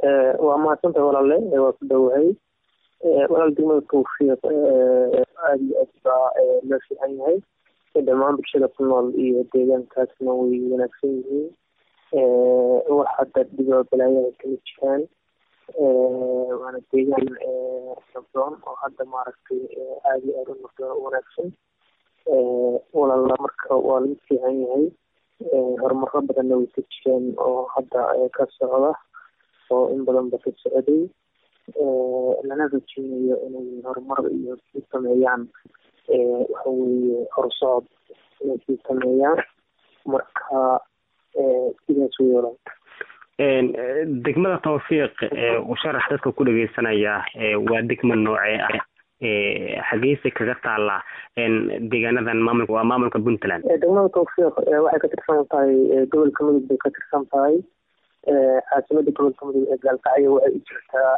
وما كنت ولا لا وكدوهي ولا الدماء توفيق أتباع نفسي عنها دمان بشدة النال ديجان كاسنوي ونفسيه وحتى الدماء بلايا كمتشان وأنا ديجان نبضان وحتى معرفتي عادي أرون نبضان ونفسي ولا الله مركا والمسي عنها هرمرة بدنا ويتشان وحتى كسرة وإن بدن بس السعودي لنا رجينا إنه هرمرة يستمعيان وحوي أرصاد يستمعيان مركا كذا سويرا دقمة توفيق وشرح dadka ku dhageysanaya waa degmo noocee ah xageysay kaga taala deegaanadan maamulka Puntland degmada Tawfiiq waxay ka tirsan tahay gobolka Mudug bay ka tirsan tahay caasimada gobolka Mudug ee Galkacyo waxay jirtaa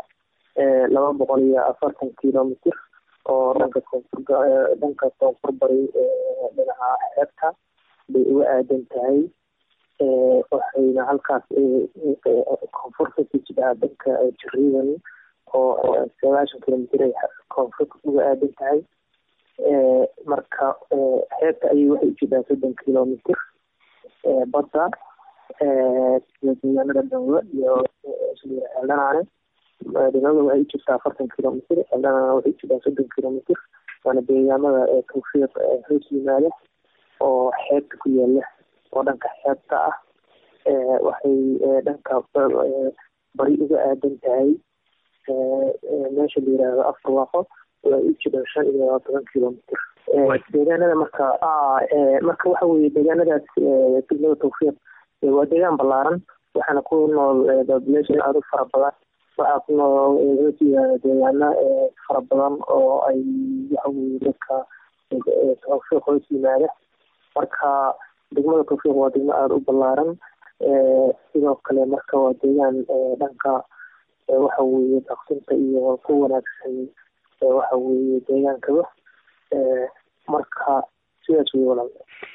240 kiiloomitir oo dhanka koonfur bari dhinaca xeebta bay uga aadan tahay waxayna halkaas koonfurta ka jirtaa dhanka Jariiban oo 9 kiiloomitir ay koonfurta uga aadan tahay marka xeebta ay waxay jirtaa 30 kiiloomitir badda deegaanada dawla iyo Eldanaane deegaanada waxay jirtaa 40 kiiloomitir Eldanaane waxay jirtaa 30 kiiloomitir waana deegaanada Tawfiiq hoos yimaada oo xeebta ku yaala oo dhanka xeebta ah waxay dhanka bari uga aadan tahay meesha la yiraahdo Afurwaaqo waa jirtaa 15 kiiloomitir deegaanada marka waxa weeye deegaanadaas degmada Tawfiiq waa deegaan ballaaran waxaana ku nool population aad u fara badan waxaa ku nool deegaano fara badan oo ay waxa weeye dadka Tawfiiq hoos yimaada marka degmada Tawfiiq waa degmo aad u ballaaran sidoo kale marka waa deegaan dhanka waxa weeye dhaqsinta iyo ku wanaagsan waxa weeye deegaankaba marka sidaas way walaal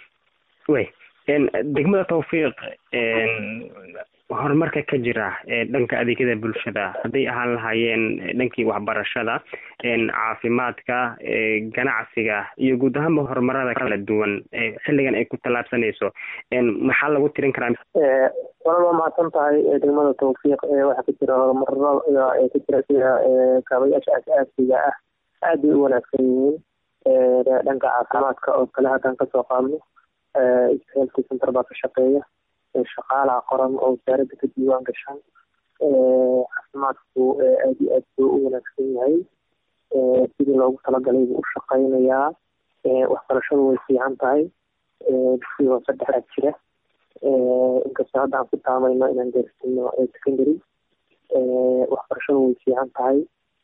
degmada Tawfiiq horumarka ka jira dhanka adeegyada bulshada haday ahaan lahaayeen dhankii waxbarashada caafimaadka ganacsiga iyo guud ahaan horumarada kala duwan xilligan ay ku talaabsanayso maxaa lagu tirin karaa walaal ma tahay degmada Tawfiiq waxa ka jira horumarada ay ka jira sida kaabayaasha aasaasiga ah aad u wanaagsan yihiin dhanka caafimaadka oo kale hadan ka soo qaadno health center baa ka shaqeeya shaqaalaha qoran oo wasaaradda ka diiwaan gashan caafimaadku aad iyo aad buu u wanaagsan yahay sidii loogu talagalay buu u shaqaynayaa waxbarashadu way fiican tahay dugsiga saddexaad jira inkastoo hadda aan ku taamayno inaan gaarsiino secondary waxbarashadu way fiican tahay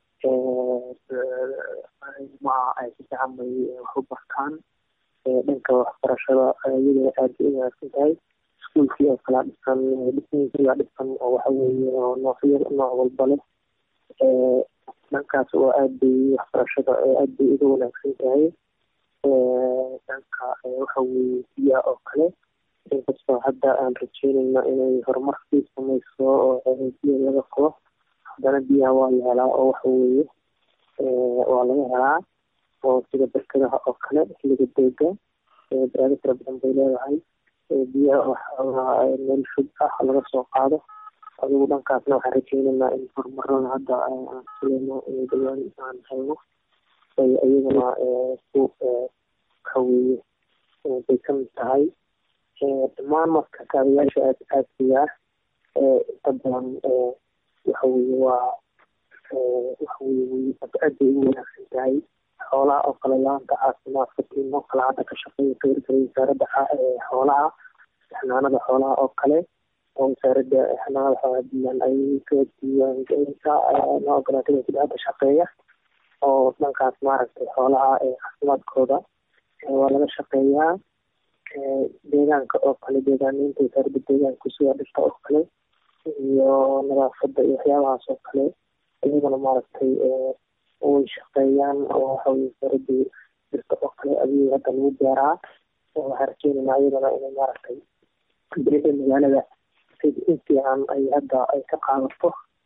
ma ay si fiican bay wax u bartaan dhanka waxbarashada iyadana aad bay u wanaagsan tahay iskuulkii oo kala dhisan dhismihiisa dhisan oo waxa weeye nooc walba leh dhankaas oo aad bay waxbarashada aad bay uga wanaagsan tahay dhanka waxa weeye biyaha oo kale inkastoo hadda aan rajeynayno inay horumar sii samayso oo biyo laga qabo haddana biyaha waa la helaa oo waxa weeye waa laga helaa oo sida barkadaha oo kale xilliga deega baraado fara badan bay leedahay biyaha waxaa meel fog ah laga soo qaado adigu dhankaasna waxaan rajeynaynaa in horumarada hadda aan filayno dhawaan aan helno ay iyaguna ku kaweeye bay ka mid tahay dhammaan marka kaabayaasha aasaasiga ah inta badan waxa weeye waa waxa weeye aad bay ugu wanaagsan tahay xoolaha oo kale laanta caafimaadka tiimo kale hadda ka shaqeeya kawarkale wasaaradda xoolaha xanaanada xoolaha oo kale oo wasaaradda xanaanada xoolaha diiwaan ay ka diiwaangelinta noo ogolaatay sida hadda shaqeeya oo dhankaas maaragtay xoolaha caafimaadkooda waa laga shaqeeyaa deegaanka oo kale deegaaneynta wasaaradda deegaanka sida dhirta oo kale iyo nadaafadda iyo waxyaabahaas oo kale iyagana maaragtay way shaqeeyaan oo waxa weye wasaaradda dhirta oo kale adiga hadda lagu beeraa waxaan rajeynaynaa iyadana inay maaragtay bilada magaalada in fiican ay hadda ay ka qaadato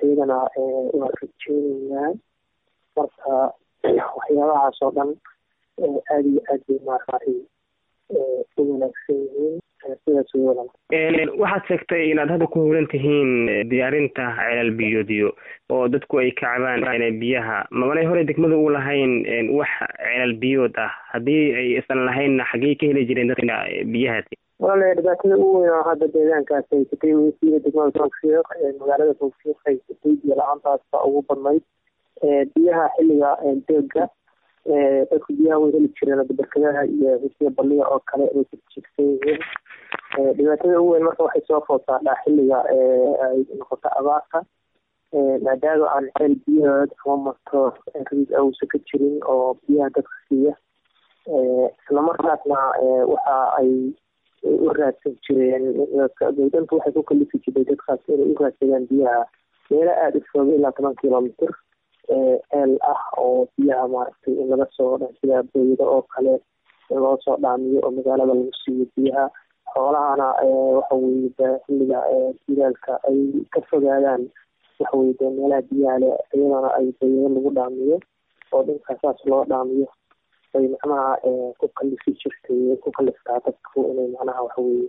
iyadana waan rajeyneynaa. marka waxyaabahaas oo dhan aada iyo aad bay maaragtay u wanaagsan yihiin. sidaas way walaal. waxaad sheegtay inaad hadda ku howlan tihiin diyaarinta ceelal biyoodyo oo dadku ay ka cabaan biyaha. mabanay hore degmada u lahayn wax ceelal biyood ah? haddii ay isan lahaynna xaggey ka heli jireen dadka biyahaasi? walaal dhibaatada ugu weyn oo hadda deegaankaas haysatay wasiira degmada tawfiiq magaalada tawfiiq haysatay biyo la-aantaas baa ugu badnayd. biyaha xilliga deega dadku biyaha way heli jireen barkadaha iyo hesiya baliga oo kale ay jirsan yihiin. dhibaatada ugu weyn marka waxay soo foodsaadhaa xilliga ay noqoto abaarta, maadaama aan ceel biyahood ama marto riis awsa ka jirin oo biyaha dadka siiya. islamarkaasna waxa ay u raadsan jireen dowladanta waxay ku kalifi jirtay dadkaas inay u raadsadaan biyaha meelo aada u fog ilaa 10 kilomitr ceel ah oo biyaha maaragtay in laga soo sida booyado oo kale in loo soo dhaamiyo oo magaalada lagu siiyo biyaha. xoolahana waxa weye xilliga jilaalka ay ka fogaadaan waxa weye meelaha biyaha leh iyadana ay booyado lagu dhaamiyo oo dhankaas saas loo dhaamiyo ay macnaha ku kalifi jirtay ku kaliftaa dadku inay macnaha waxa weye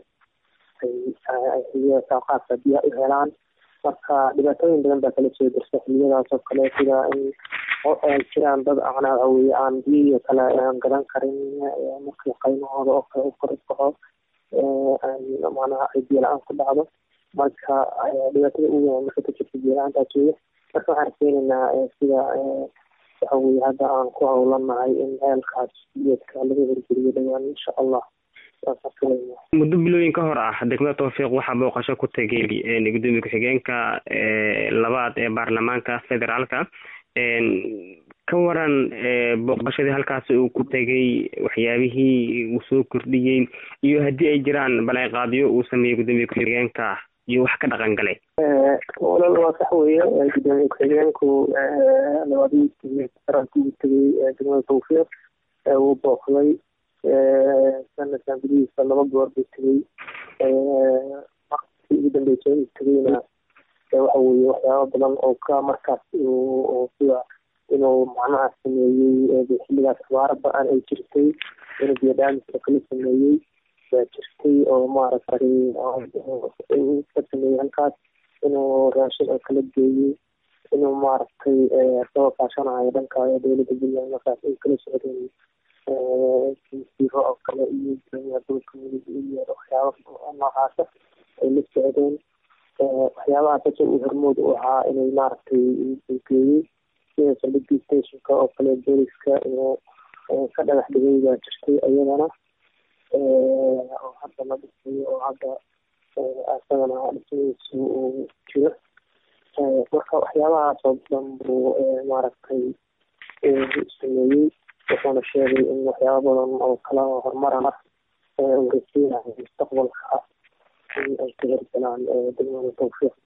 ay qaabka biyaha u helaan. marka dhibaatooyin badan baa kala soo dirsa xiliyadaas oo kale, sida in ay jiraan dad macnaha waxa weye aan biyo kale aan gadan karin marka qiimahooda oo kale u kor u kaco macnaha ay biyo la-aan ku dhacdo. marka dhibaatada ugu weyn marka ka jirta biyo la-aantaas weye. marka waxaan rajeyneynaa sida waxa weye hadda aan ku howlanahay in ceelkaas biyoodka laga hirgeliyo dhawaan insha allah. muddo bilooyin ka hor ah degmada tawfiiq waxaa booqasho ku tegay gudoomiye ku-xigeenka labaad ee baarlamaanka federaalka. ka waran booqashadii halkaasi uu ku tegay, waxyaabihii uu soo kordhiyey, iyo haddii ay jiraan ballanqaadyo uu sameeyey gudoomiye ku-xigeenka iyo wax ka dhaqan galay? walaal waa sax weeye. gudoomiye ku-xigeenku labadii federaalka uu tegay degmada tawfiiq uu booqday sanadkan gudihiisa 2 goor buu tegey. markii ugu dambeysay uu tegeyna waxa weye waxyaaba badan oo ka markaas sida inuu macnaha sameeyey xilligaas abaara ba-an ay jirtay inuu biyodhaamiska kala sameeyey baa jirtay oo maaragtay ka sameeyey halkaas, inuu raashin oo kala geeyey, inuu maaragtay soo kaashanayo dhanka dowladda puntland markaas ay kala socdeen siro oo kale iyo dulka mudug iyo waxyaaba noocaasa ay la socdeen. waxyaabahaas aja uu hormood u ahaa inay maaragtay geeyey sida saldhigii stationka oo kale booliska inuu ka dhagax dhigay baa jirtay iyadana oo hadda la dhisay oo hadda isagana dhismihiisu uu jiro. marka waxyaabahaas oo dhan buu maaragtay sameeyey. wuxuuna sheegay in waxyaaba badan oo kala horumarana uu rajeynayo mustaqbalka in ay ka hirgalaan degmada tawfiiq.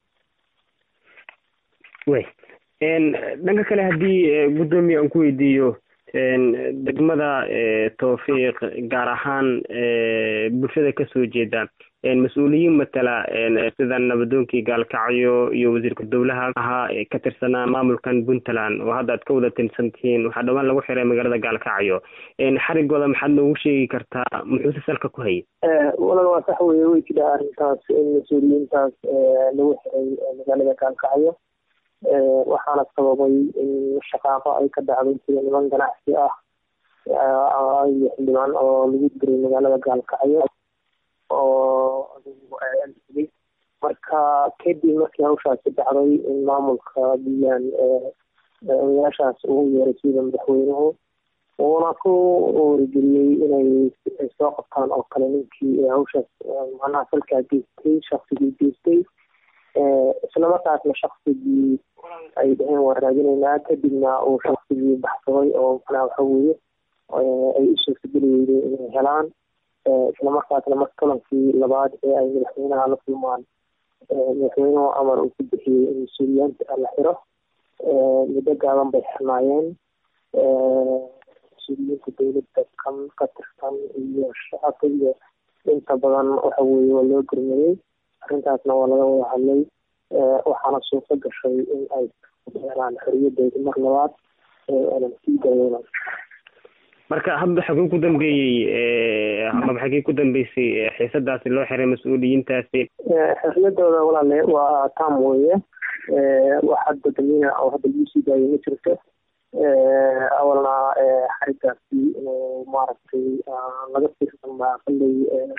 dhanka kale haddii gudoomiye aan ku weydiiyo degmada tawfiiq gaar ahaan bulshada kasoo jeeda mas-uuliyiin matala sida nabadoonkii gaalkacyo iyo wasiirka dowlaha ahaa ka tirsanaa maamulkan puntland oo hadda aad ka wada tirsan tihiin, waxaa dhawaan lagu xiray magaalada gaalkacyo. xarigooda maxaad noogu sheegi kartaa? muxuuse salka ku hayay? walaal waa sax weye. way jira arrintaas in mas-uuliyiintaas lagu xiray magaalada gaalkacyo. waxaana sababay in shaqaaqo ay ka dhacday sida niman ganacsi ah iyo xildhibaan oo lagu diray magaalada gaalkacyo oo marka kadib markii hawshaasi dhacday in maamulka biyaan odayaashaas ugu yeeray sida madaxweynuhu uuna ku warigeliyey inay soo qabtaan oo kale ninkii hawshaas macnaha salkaa geystay, shaksigii geystay. islamarkaasna shaksigii ay dhaheen waan raadinaynaa, kadibna uu shaksigii baxsaday oo macnaha waxa weye ay u suurtageliyeen inay helaan. islamarkaasna marka kulankii labaad ee ay madaxweynaha la kulmaan madaxweynuhu amar uu ku bixiyey in mas-uuliyaanta la xiro. muddo gaaban bay xirnaayeen. mas-uuliyiinta dowladda kan ka tirsan iyo shacabka iyo inta badan waxa weye waa loo gurmaday. arrintaasna waa laga wada hadlay. waxaana suurta gashay in ay helaan xorriyadeedii mar labaad aanan sii daayeen. marka hadda xaguu ku dambeeyey ama xagee ku dambeysay xiisadaasi loo xiray mas-uuliyiintaasi? xorriyadooda walaale waa taam weeye, wax hadda damiina oo hadda lagu sii daayay ma jirto. awalna xarigaasi inuu maaragtay laga fiirsan baa qallay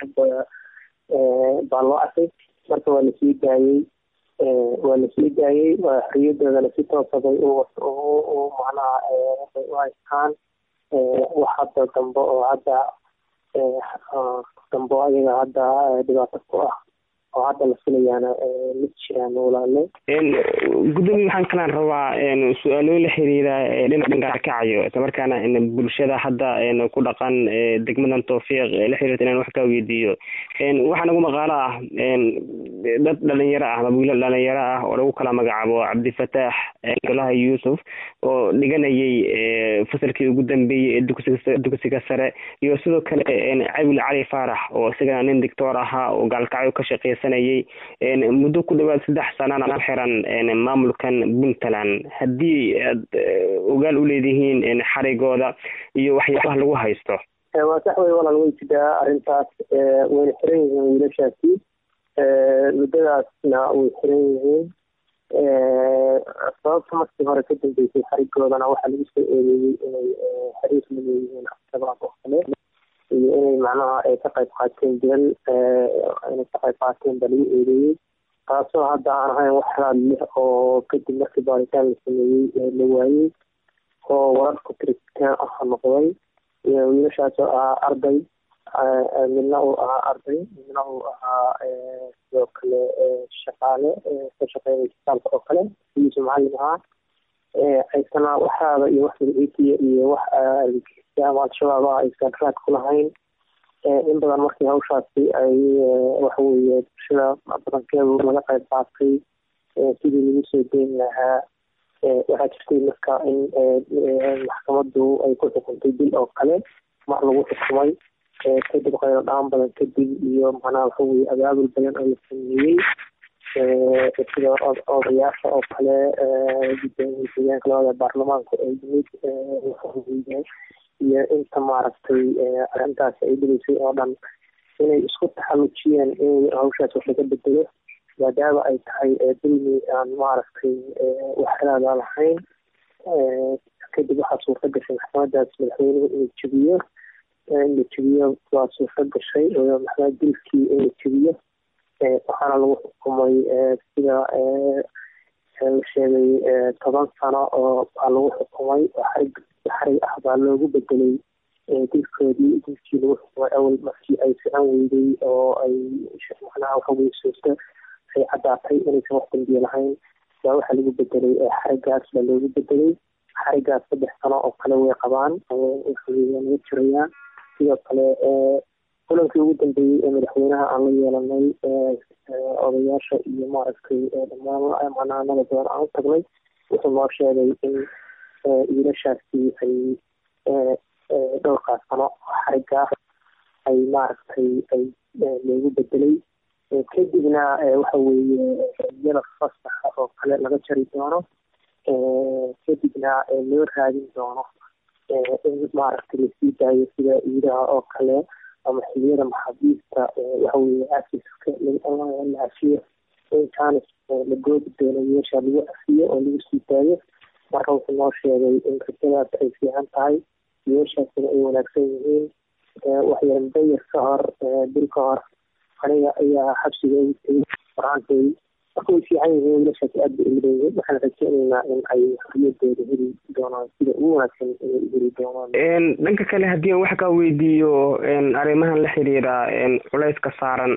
baa loo arkay, marka waa lasii daayey xorriyadoodana si toosabay macnaha u haystaan. wax hadda dambe oo hadda ayaga hadda dhibaato ku ah oo hadda la filayaana ma jiraan walaale. gudoomiye waxaan kalaan rabaa su-aalo la xiriira dhinaca gaalkacyo islamarkaana bulshada hadda ku dhaqan degmadan Tawfiiq la xiriirta inaan wax ka weydiiyo. waxaa nagu maqaalo ah dad dhalinyaro ah ama wiilal dhalinyaro ah oo lagu kala magacaabo Cabdifataax Golaha Yuusuf oo dhiganayay fasalkii ugu dambeeyay ee dugsiga sare, iyo sidoo kale Cabdul Cali Faarax oo isagana nin doctor ahaa oo gaalkacyo ka shaqeysanayay muddo ku dhawaad 3 sano xiran maamulkan Puntland. haddii aad ogaal u leedihiin xarigooda iyo waxyaabaha lagu haysto? waa sax wey walaal, way jiraa arrintaas. wayna xiran yihiin wiilashaasi, muddadaasna way xiran yihiin. sababta markii hore ka dambeysay xarigoodana waxaa lagu soo eedeeyey inay xiriir la leeyihiin al-shabaab oo kale, iyo inay macnaha ka qayb qaateen dilal baa lagu eedeeyey, taasoo hadda aan ahayn wax raad leh oo kadib markii baaritaan la sameeyey la waayey oo wararku tiritaan ah noqday. wiilashaas oo ahaa arday, midna uu ahaa arday, midna uu ahaa sidoo kale shaqaale ka shaqeynaya isbitaalka oo kale, sidiisu macallin ahaa. aysana waxaaba iyo wax magaciisiya iyo wax ama al-shabaab ah aysan raad ku lahayn. in badan markii hawshaasi ay waxaweye bulshada badankeedu laga qayb qaatay sidii lagu soo deyn lahaa, waxaa jirtay marka in maxkamaddu ay ku xukuntay dil oo kale mar lagu xukumay, kadib qaylo dhaan badan kadib iyo macnaha waxaweye abaabul badan oo la sameeyey sida odayaasha oo kale, gudoomiyaha labada baarlamaanku ay yimid iyo inta maaragtay arrintaasi ay dhigaysay oo dhan inay isku taxallujiyeen in hawshaas wax laga bedelo, maadaama ay tahay dulmi aan maaragtay wax raada lahayn. kadib waxaa suurta gashay maxkamadaas madaxweynuhu in la jebiyo waa suurta gashay maxkamad dilkii in la jebiyo, waxaana lagu xukumay sida la sheegay 10 sano oo baa lagu xukumay oo xarig ah baa loogu bedelay dilkii lagu xukumay awal markii ay socon weyday oo ay macnaha waxaweye suurta ay caddaatay inaysan wax dambiye lahayn, baa waxaa lagu bedelay xarigaas baa loogu bedelay. xarigaas 3 sano oo kale way qabaan, laga jirayaan. sidoo kale kulankii ugu dambeeyey ee madaxweynaha aan la yeelanay odayaasha iyo maaragtay dhammaan macnaha badan aan u tagnay, wuxuu noo sheegay in wiilashaasi ay dhowrkaas sano xarigaa ay maaragtay ay loogu bedelay, kadibna waxa weeye iyada fasaxa oo kale laga jari doono, kadibna loo raadin doono in maaragtay lasii daayo sida iidaha oo kale ama xiliyada maxaabiista waxaweye afiska la afiyo intaana la goobi doono meesha lagu afiyo oo lagu sii daayo. marka wuxuu noo sheegay in rajadaas ay fiican tahay, meeshaasina ay wanaagsan yihiin. waxyar mudayar ka hor bil ka hor aniga ayaa xabsiga ugu tegay qur-aankay, marka way fiican yihiin wiilashaas aad bay ugu leeyihiin. waxaan rajeynaynaa in ay xorriyadooda heli doonaan sida ugu wanaagsan inay heli doonaan. dhanka kale haddii aan wax ka weydiiyo arrimahan la xiriira culayska saaran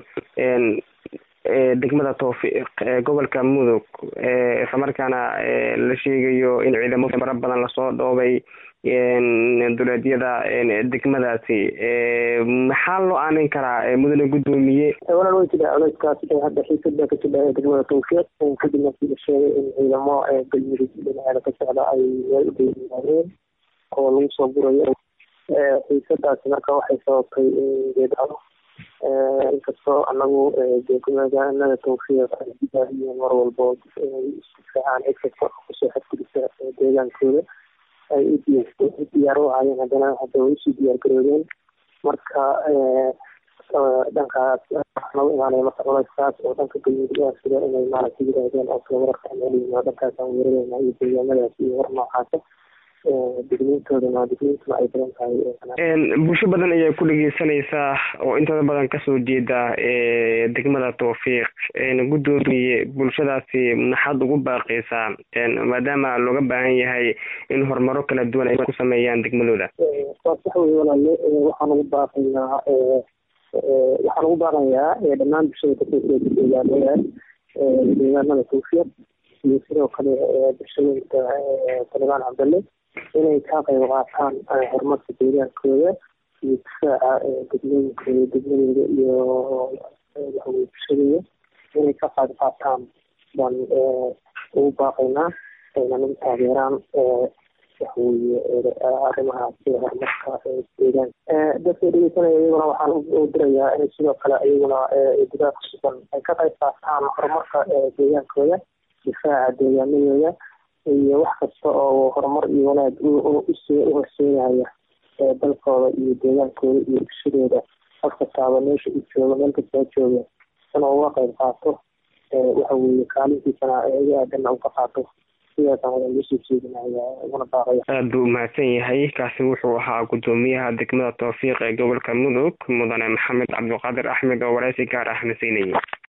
degmada Tawfiiq gobolka Mudug, islamarkaana la sheegayo in ciidamo fara badan lasoo dhoobay duleedyada degmadaasi, maxaa loo aanin karaa mudane gudoomiye? walaal way jiraa culayskaas hadda xiisada ka jira degmada Tawfiiq, kadib markii la sheegay in ciidamo galmudug dhinaceeda ka socda ay way u dheeyimaadeen oo lagu soo burayo. xiisadaasi marka waxay sababtay in geedado inkastoo anagu deegaanada tawfiiq ay diyaariyeen mar walbo inay isku fiicaan cid kasta kusoo xadgudubta deegaankooda ay u diyaar u ahaayeen haddana hadda way usii diyaar garoobeen marka dhankaas nagu imaanaya marka culayskaas oo dhanka galmudug sida inay maaragtay yidhaahdeen oo kale wararka meelina dhankaas aan weerareyna iyo deegaanadaas iyo war noocaasa digniintuna ay badan tahay. Bulsho badan ayaa ku dhegeysanaysaa oo intada badan kasoo jeeda degmada tawfiiq gudoomiye bulshadaasi maxaad ugu baaqaysaa maadaama looga baahan yahay in horumaro kala duwan ay ku sameeyaan degmadooda? waa sax wey walaale, waxaan ugu baaqayaa dhammaan bulshada deegaanada tawfiiq iyo sidoo kale bulshooyinka Talibaan Cabdalle inay ka qayb qaataan horumarka deegaankooda iyo difaaca degmadooda iyo bulshadooda inay ka qayb qaataan baan ugu baaqaynaa ayna nagu taageeraan arrimahaas horumarka deegaanka. dadka dhegeysanaya iyaguna waxaan u dirayaa inay sidoo kale iyaguna gudaha ku sugan ay ka qayb qaataan horumarka deegaankooda, difaaca deegaanadooda iyo wax kasta oo horumar iyo wanaag u horseedaya dalkooda iyo deegaankooda iyo bulshadooda. qof kastaaba meesha uu joogo meel kasta jooga inuu uga qayb qaato waxa weeye kaalintiisana iga aadanna uga qaato. aad buu umahadsan yahay. kaasi wuxuu ahaa gudoomiyaha degmada tawfiiq ee gobolka mudug mudane maxamed cabdiqaadir axmed oo wareysi gaar ah nasiinayay.